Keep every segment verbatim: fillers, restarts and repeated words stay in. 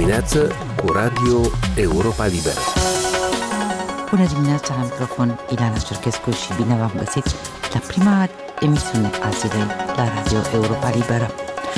dimineață cu Radio Europa Liberă. Bună dimineața, la microfon Ileana Cerchescu și bine v-am găsit la prima emisiune a zilei la Radio Europa Liberă.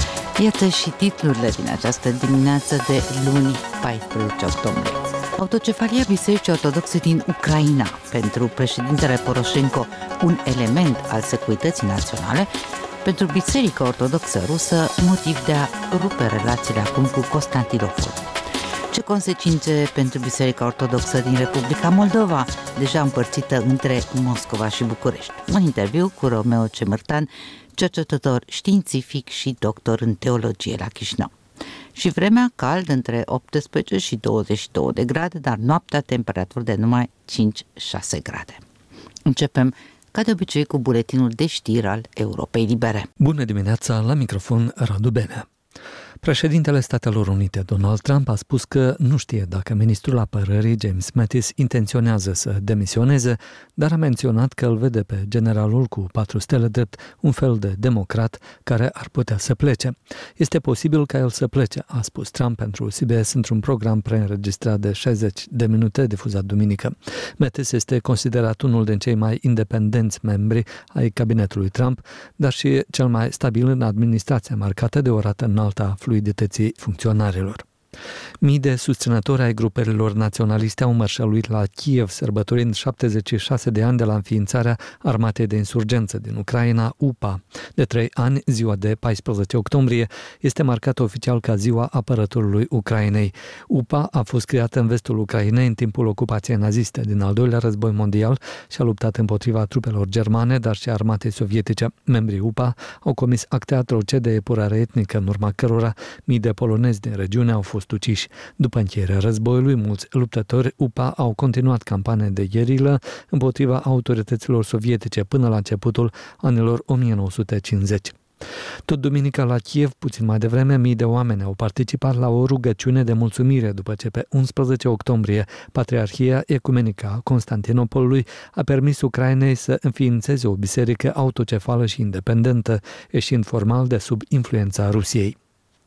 Iată și titlurile din această dimineață de luni paisprezece octombrie. Autocefalia Bisericii Ortodoxe din Ucraina, pentru președintele Poroșenko un element al securității naționale, pentru Biserica Ortodoxă Rusă motiv de a rupe relațiile acum cu Constantinopol. Ce consecințe pentru Biserica Ortodoxă din Republica Moldova, deja împărțită între Moscova și București? Un interviu cu Romeo Cemărtan, cercetător științific și doctor în teologie la Chișinău. Și vremea cald între optsprezece și douăzeci și două de grade, dar noaptea temperaturi de numai cinci șase grade. Începem ca de obicei cu buletinul de știri al Europei Libere. Bună dimineața, la microfon Radu Benea. Președintele Statelor Unite, Donald Trump, a spus că nu știe dacă ministrul apărării, James Mattis, intenționează să demisioneze, dar a menționat că îl vede pe generalul cu patru stele drept un fel de democrat care ar putea să plece. Este posibil ca el să plece, a spus Trump pentru C B S într-un program preînregistrat de șaizeci de minute difuzat duminică. Mattis este considerat unul din cei mai independenți membri ai cabinetului Trump, dar și cel mai stabil în administrația marcată de o rată înaltă a fluidității funcționarilor. Mii de susținători ai grupărilor naționaliste au mărșăluit la Kiev, sărbătorind șaptezeci și șase de ani de la înființarea armatei de insurgență din Ucraina, U P A. De trei ani, ziua de paisprezece octombrie este marcată oficial ca ziua apărătorului Ucrainei. U P A a fost creată în vestul Ucrainei în timpul ocupației naziste din al doilea război mondial și a luptat împotriva trupelor germane, dar și armatei sovietice. Membrii U P A au comis acte atroce de epurare etnică, în urma cărora mii de polonezi din regiune au fost uciși. După încheierea războiului, mulți luptători U P A au continuat campania de gherilă împotriva autorităților sovietice până la începutul anilor o mie nouă sute cincizeci. Tot duminica la Kiev, puțin mai devreme, mii de oameni au participat la o rugăciune de mulțumire după ce pe unsprezece octombrie Patriarhia Ecumenică a Constantinopolului a permis Ucrainei să înființeze o biserică autocefală și independentă, ieșind formal de sub influența Rusiei.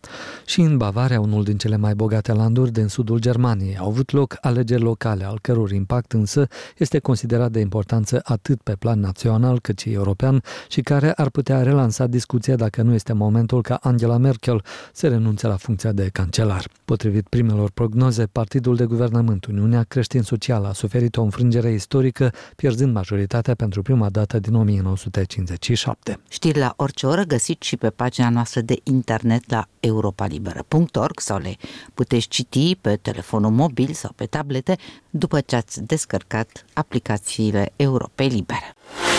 Și în Bavaria, unul din cele mai bogate landuri din sudul Germaniei, au avut loc alegeri locale, al căror impact însă este considerat de importanță atât pe plan național cât și european și care ar putea relansa discuția dacă nu este momentul ca Angela Merkel să renunțe la funcția de cancelar. Potrivit primelor prognoze, partidul de guvernământ Uniunea Creștin-Socială a suferit o înfrângere istorică, pierzând majoritatea pentru prima dată din o mie nouă sute cincizeci și șapte. Știri la orice oră găsiți și pe pagina noastră de internet la europa liberă punct org sau le puteți citi pe telefonul mobil sau pe tablete după ce ați descărcat aplicațiile Europei Libere.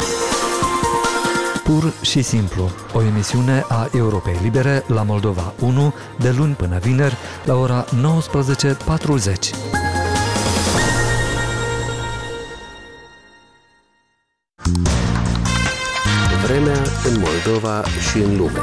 Pur și simplu, o emisiune a Europei Libere la Moldova unu, de luni până vineri, la ora nouăsprezece patruzeci. Vremea în Moldova și în lume.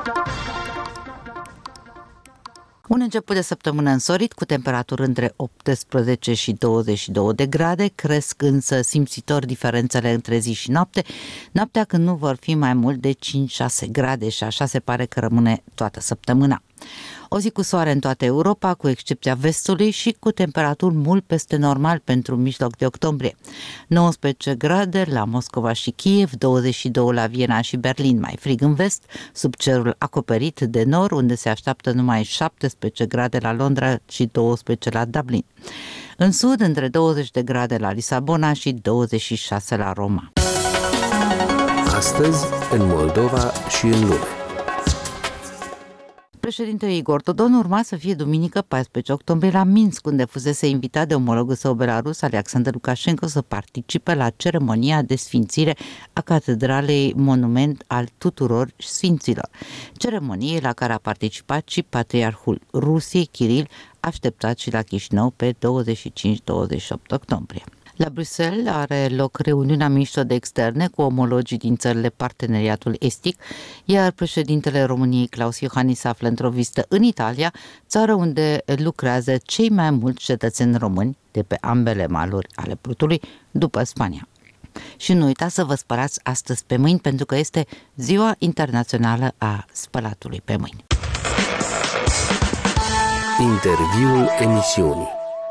Un început de săptămână însorit, cu temperaturi între optsprezece și douăzeci și două de grade, cresc însă simțitor diferențele între zi și noapte, noaptea când nu vor fi mai mult de cinci șase grade și așa se pare că rămâne toată săptămâna. O zi cu soare în toată Europa, cu excepția vestului și cu temperaturi mult peste normal pentru mijloc de octombrie. nouăsprezece grade la Moscova și Kiev, douăzeci și doi la Viena și Berlin, mai frig în vest, sub cerul acoperit de nor, unde se așteaptă numai șaptesprezece grade la Londra și douăsprezece la Dublin. În sud, între douăzeci de grade la Lisabona și douăzeci și șase la Roma. Astăzi, în Moldova și în lume. Președintele Igor Dodon urma să fie duminică paisprezece octombrie la Minsk, unde fusese invitat de omologul său belarus, Alexander Lukashenko, să participe la ceremonia de sfințire a catedralei monument al tuturor sfinților. Ceremonie la care a participat și patriarhul Rusiei, Kiril, așteptat și la Chișinău pe douăzeci și cinci douăzeci și opt octombrie. La Bruxelles are loc reuniunea miniștrilor de externe cu omologii din țările parteneriatul estic, iar președintele României, Klaus Iohannis, se află într-o vizită în Italia, țară unde lucrează cei mai mulți cetățeni români de pe ambele maluri ale Prutului, după Spania. Și nu uitați să vă spălați astăzi pe mâini, pentru că este Ziua Internațională a Spălatului pe mâini. Interviul emisiunii.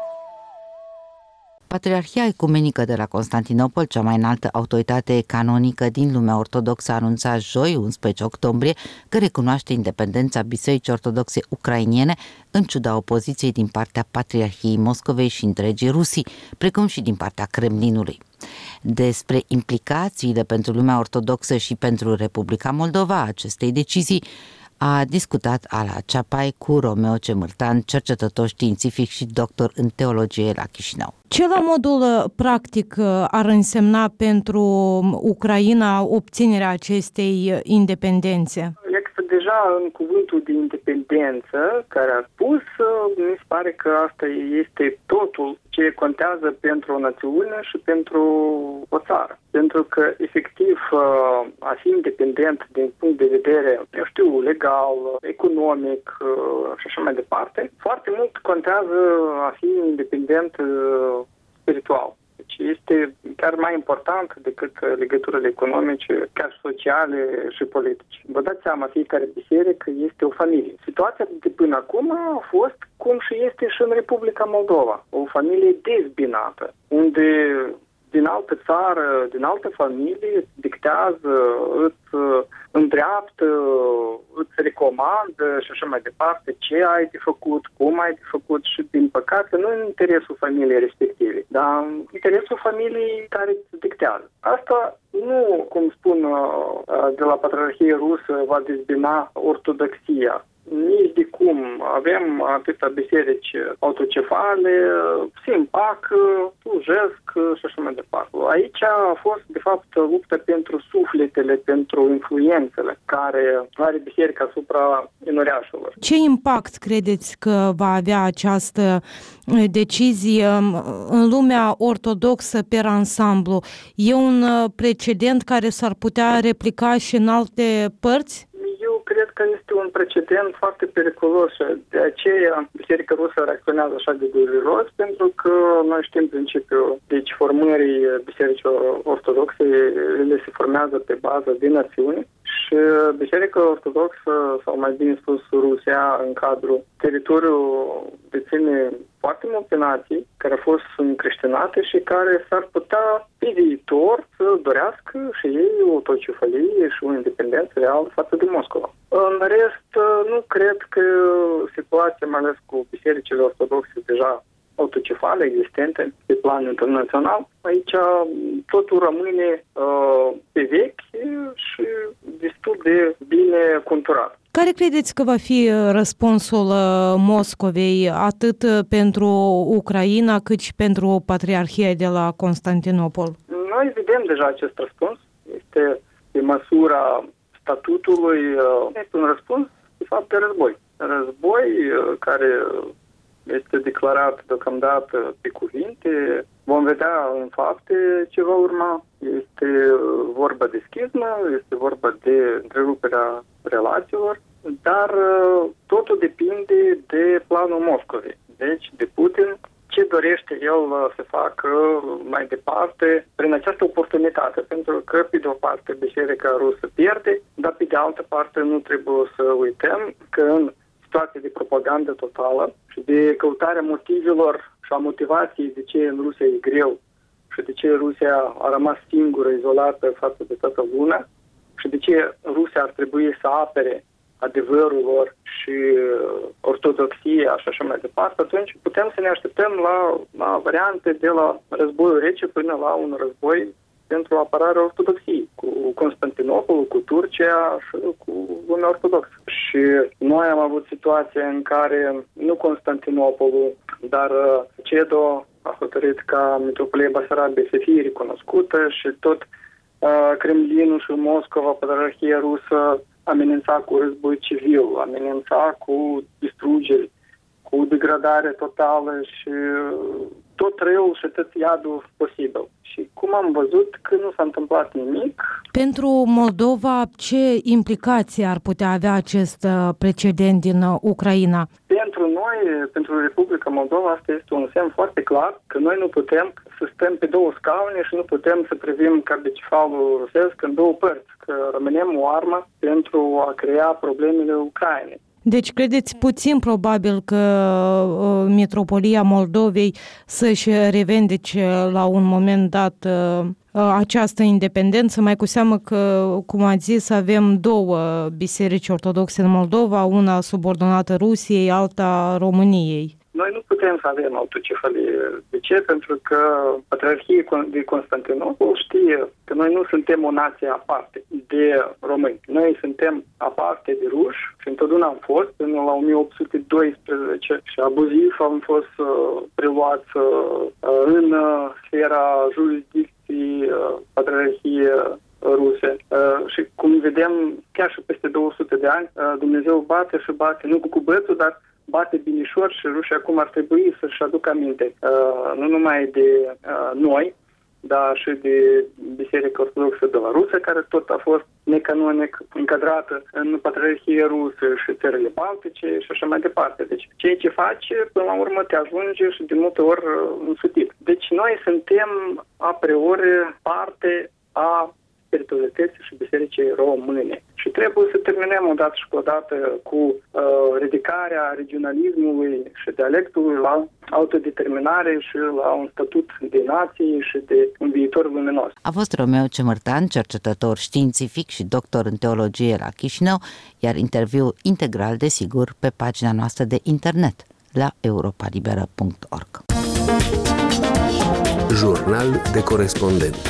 Patriarhia Ecumenică de la Constantinopol, cea mai înaltă autoritate canonică din lumea ortodoxă, a anunțat joi, unsprezece octombrie, că recunoaște independența Bisericii Ortodoxe Ucrainene, în ciuda opoziției din partea Patriarhiei Moscovei și întregii Rusii, precum și din partea Kremlinului. Despre implicațiile pentru lumea ortodoxă și pentru Republica Moldova acestei decizii a discutat Ala Ceapai cu Romeo Cemârtan, cercetător științific și doctor în teologie la Chișinău. Ce la modul practic ar însemna pentru Ucraina obținerea acestei independențe? Deja în cuvântul de independență care a spus, mi se pare că asta este totul ce contează pentru o națiune și pentru o țară. Pentru că, efectiv, a fi independent din punct de vedere, eu știu, legal, economic și așa mai departe, foarte mult contează a fi independent spiritual. Deci este chiar mai important decât legăturile economice, chiar sociale și politice. Vă dați seama, fiecare biserică este o familie. Situația de până acum a fost cum și este și în Republica Moldova. O familie dezbinată, unde din altă țară, din altă familie, dictează, îți îndreaptă, îți recomandă și așa mai departe ce ai de făcut, cum ai de făcut și, din păcate, nu în interesul familiei respective, dar în interesul familiei care îți dictează. Asta nu, cum spun de la Patriarhie Rusă, va dezbina ortodoxia. Nici de cum. Avem atâtea biserici autocefale, se împacă, slujesc și așa mai departe. Aici a fost, de fapt, luptă pentru sufletele, pentru influențele care are biserica asupra enoriașilor. Ce impact credeți că va avea această decizie în lumea ortodoxă per ansamblu? E un precedent care s-ar putea replica și în alte părți? Eu cred că este un precedent foarte periculos și de aceea Biserica Rusă reacționează așa de dureros, pentru că noi știm principiul deci formării Bisericii Ortodoxe, ele se formează pe bază de națiuni și Biserica Ortodoxă, sau mai bine spus Rusia, în cadrul teritoriului deține foarte multe nații care au fost încreștinate și care s-ar putea pe viitor să dorească și ei o autocefalie și o independență reală față de Moscova. În rest, nu cred că situația, mai ales cu bisericile ortodoxe deja autocefale existente pe plan internațional, aici totul rămâne uh, pe vechi și destul de bine conturat. Care credeți că va fi răspunsul Moscovei atât pentru Ucraina cât și pentru Patriarhia de la Constantinopol? Noi vedem deja acest răspuns. Este pe măsura statutului, este un răspuns de fapt de război. Război care este declarat deocamdată pe cuvinte. Vom vedea în fapte ce va urma. Este vorba de schismă, este vorba de întreruperea relațiilor, dar totul depinde de planul Moscovei. Deci de Putin, ce dorește el să facă mai departe prin această oportunitate, pentru că pe de o parte Biserica Rusă pierde, dar pe de altă parte nu trebuie să uităm că în situație de propagandă totală și de căutarea motivelor și a motivației de ce în Rusia e greu și de ce Rusia a rămas singură, izolată față de toată lumea și de ce Rusia ar trebui să apere adevărul lor și ortodoxia și așa mai departe, atunci putem să ne așteptăm la, la variante de la războiul rece până la un război pentru apărarea ortodoxiei, cu Constantinopolul, cu Turcia și cu lumea ortodoxă. Și noi am avut situația în care nu Constantinopolul, dar Cedo a hotărât ca Mitropolia Basarabia să fie recunoscută și tot uh, Kremlinul și Moscova, Patriarhia Rusă, amenința cu război civil, amenința cu distrugeri, cu degradare totală și tot răul și tot iadul posibil. Și cum am văzut că nu s-a întâmplat nimic. Pentru Moldova, ce implicații ar putea avea acest precedent din Ucraina? Pentru noi, pentru Republica Moldova, asta este un semn foarte clar că noi nu putem să stăm pe două scaune și nu putem să privim ca bicefalul rusesc în două părți, că rămânem o armă pentru a crea problemele Ucrainei. Deci credeți puțin probabil că uh, Mitropolia Moldovei să-și revendece la un moment dat uh, această independență, mai cu seamă că, cum ați zis, avem două biserici ortodoxe în Moldova, una subordonată Rusiei, alta României. Noi nu putem să avem autocefalie. De ce? Pentru că Patriarhia de Constantinopol știe că noi nu suntem o nație aparte de români. Noi suntem aparte de ruși și întotdeauna am fost până la o mie opt sute doisprezece și abuziv am fost uh, preluați uh, în uh, sfera jurisdicției uh, Patriarhiei ruse. Uh, și cum vedem, chiar și peste două sute de ani, uh, Dumnezeu bate și bate, nu cu cubățul, dar bate binișor și rușii acum ar trebui să-și aducă aminte. Uh, nu numai de uh, noi, dar și de Biserica Ortodoxă de la Rusia, care tot a fost necanonic încadrată în Patriarhia Rusă și țările Baltice și așa mai departe. Deci ceea ce face, până la urmă te ajunge și de multe ori însutit. Deci noi suntem a priori parte a spiritualității și bisericii române. Și trebuie să terminăm odată și odată cu uh, ridicarea regionalismului și dialectului la autodeterminare și la un statut de nație și de un viitor luminos. A fost Romeo Cemărtan, cercetător științific și doctor în teologie la Chișinău, iar interviul integral, desigur, pe pagina noastră de internet la europa liberă punct org. Jurnal de corespondent.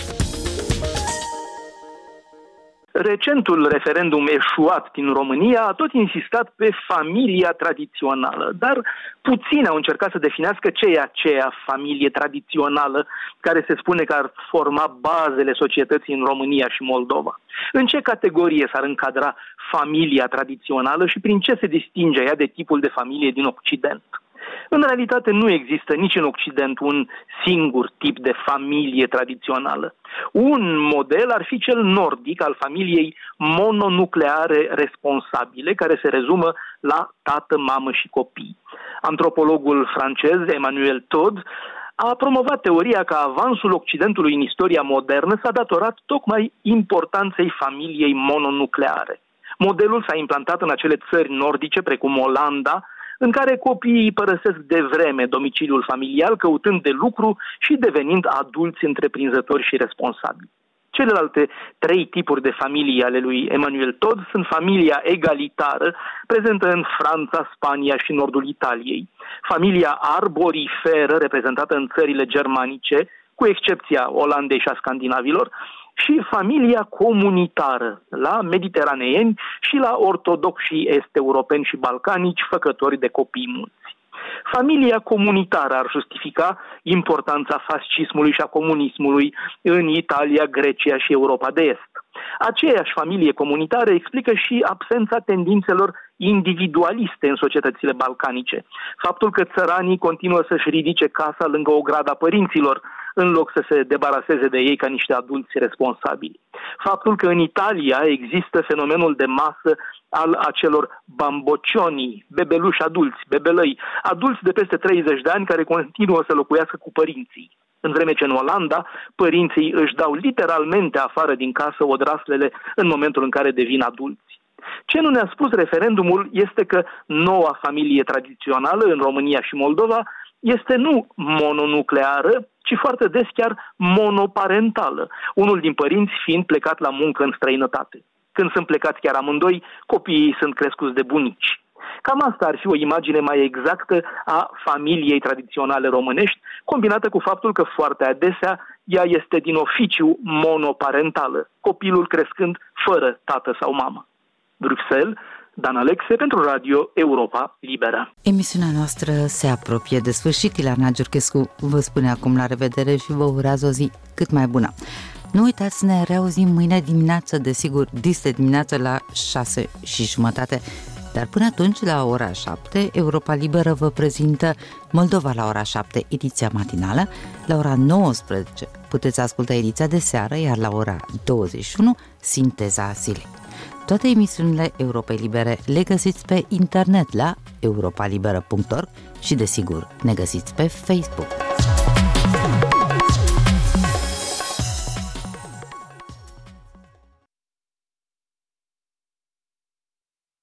Recentul referendum eșuat din România a tot insistat pe familia tradițională, dar puțini au încercat să definească ce e aceea familie tradițională care se spune că ar forma bazele societății în România și Moldova. În ce categorie s-ar încadra familia tradițională și prin ce se distinge ea de tipul de familie din Occident? În realitate nu există nici în Occident un singur tip de familie tradițională. Un model ar fi cel nordic al familiei mononucleare responsabile, care se rezumă la tată, mamă și copii. Antropologul francez Emmanuel Todd a promovat teoria că avansul Occidentului în istoria modernă s-a datorat tocmai importanței familiei mononucleare. Modelul s-a implantat în acele țări nordice, precum Olanda, în care copiii părăsesc de vreme domiciliul familial, căutând de lucru și devenind adulți întreprinzători și responsabili. Celelalte trei tipuri de familie ale lui Emmanuel Todd sunt familia egalitară, prezentă în Franța, Spania și nordul Italiei, familia arboriferă, reprezentată în țările germanice, cu excepția Olandei și a scandinavilor, și familia comunitară, la mediteraneeni și la ortodoxii est-europeni și balcanici, făcători de copii mulți. Familia comunitară ar justifica importanța fascismului și a comunismului în Italia, Grecia și Europa de Est. Aceeași familie comunitară explică și absența tendințelor individualiste în societățile balcanice. Faptul că țăranii continuă să-și ridice casa lângă ograda părinților, în loc să se debaraseze de ei ca niște adulți responsabili. Faptul că în Italia există fenomenul de masă al acelor bamboccioni, bebeluși adulți, bebelăi, adulți de peste treizeci de ani care continuă să locuiască cu părinții. În vreme ce în Olanda, părinții își dau literalmente afară din casă odraslele în momentul în care devin adulți. Ce nu ne-a spus referendumul este că noua familie tradițională în România și Moldova este nu mononucleară, ci foarte des chiar monoparentală, unul din părinți fiind plecat la muncă în străinătate. Când sunt plecați chiar amândoi, copiii sunt crescuți de bunici. Cam asta ar fi o imagine mai exactă a familiei tradiționale românești, combinată cu faptul că foarte adesea ea este din oficiu monoparentală, copilul crescând fără tată sau mamă. Bruxelles, Dan Alexe pentru Radio Europa Liberă. Emisiunea noastră se apropie de sfârșit. Ileana Giurchescu vă spune acum la revedere și vă urează o zi cât mai bună. Nu uitați să ne reauzim mâine dimineață, desigur, dis de dimineață la șase și jumătate. Dar până atunci, la ora șapte, Europa Liberă vă prezintă Moldova la ora șapte, ediția matinală. La ora nouăsprezece puteți asculta ediția de seară, iar la ora douăzeci și unu, sinteza zilei. Toate emisiunile Europei Libere le găsiți pe internet la europa liberă punct org și, desigur, ne găsiți pe Facebook.